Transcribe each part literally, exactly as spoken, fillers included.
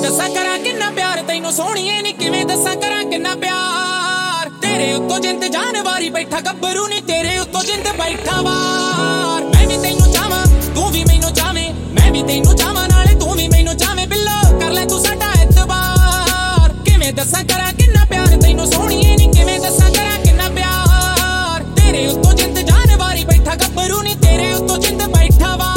दसा करा किन्ना प्यार तैनू सोहणीए नी किवें दसा करा किन्ना प्यार तेरे उत्तों जिंद जान वारी बैठा गब्बरू नी तेरे उत्तों जिंद बैठा वार मैं भी तैनू चाहां तू भी मैनू चाहवें मैं भी तैनू चाहां नाले तू भी मैनू चाहवें बिल्लो कर ले तू साडा एतबार किवें दसा करा किन्ना प्यार तैनू सोहणीए नी किवें दसा करा किन्ना प्यार तेरे उत्तों जिंद जान वारी बैठा गब्बरू नी तेरे उत्तों जिंद बैठा वार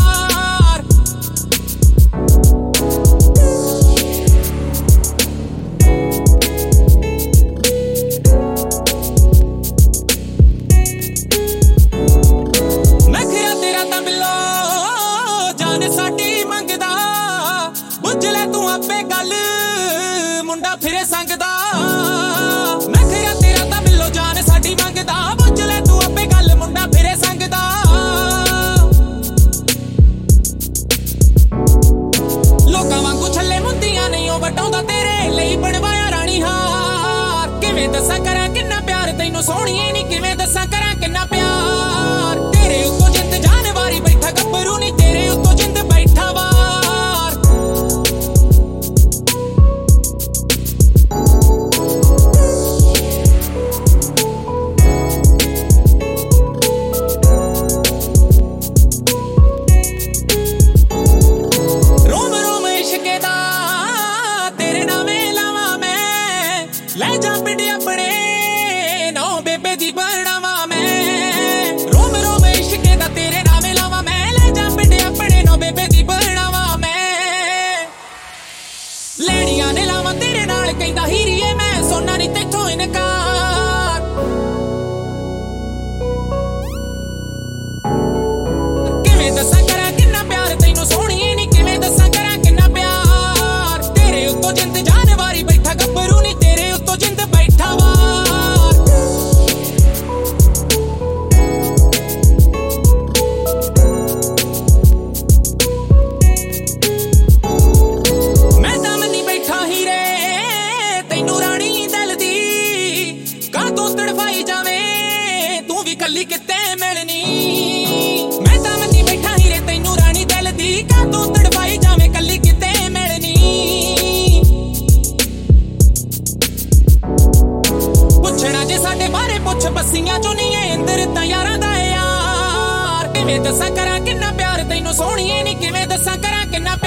साडी मंगदा बुझ ले तू आपे गल मुंडा फिरे संगदा मैं खिया तेरा तां बिल्लो जान साडी मंगदा बुझ ले तू आपे गल मुंडा फिरे संगदा लोकां वांगू छल्ले मुंदियां नहीं ओ वटाउंदा तेरे लई बनवाया रानी हार किवें दसां करा किन्ना प्यार तैनू सोहणीए नी किवें दसां करा किन्ना प्यार तेरे उत्तों जिंद जान वारी बैठा गब्बरू नी तेरे उत्तों जिंद बैठा वार रोम रोम इश्के दा तेरे नामे लावा मैं ले जा पिंड अपने नौ बेबे दी बनावा मैं रोम रोम इश्के दा तेरे नामे लावा मैं ले जा पिंड अपने नौ बेबे दी बनावा मैं लैणियां ने लावा तेरे नाल कहंदा हीरीए मैं सोना नी तैथों इनकार किवें दसां करा किन्ना प्यार तैनू सोहणीए नी किवें दसां करा किन्ना प्यार तेरे उत्तों जिंद जान वारी बैठा गब्बरू नी तेरे उत्तों जिंद बैठा वार मैं तां मन्नी बैठा हीरे तैनू रानी दिल दी कां तू तड़फाई जावें तू भी कल्ली किते मिलनी मैं तां मन्नी बैठा हीरे तैनू रानी दिल दी कां तू तड़फाई जावें कल्ली किते मिलनी पुछना जे साडे बारे पुछ बस्सियां चों नी इंदर तां यारां दा यार किवें दसां करा किन्ना प्यार तैनू सोहणीए नी किवें दसां करा किन्ना